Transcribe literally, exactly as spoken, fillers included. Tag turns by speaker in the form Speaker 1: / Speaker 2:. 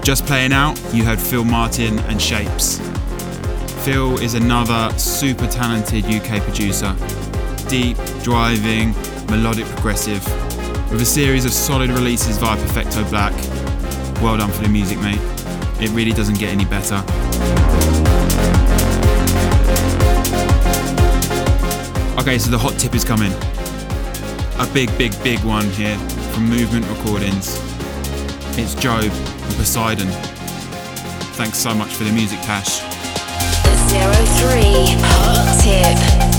Speaker 1: Just playing out, you heard Phil Martin and Shapes. Phil is another super talented U K producer. Deep, driving, melodic progressive, with a series of solid releases via Perfecto Black. Well done for the music, mate. It really doesn't get any better. Okay, so the hot tip is coming. A big, big, big one here from Movement Recordings. It's Job and Poseidon. Thanks so much for the music, Tash.
Speaker 2: zero three Hot Tip.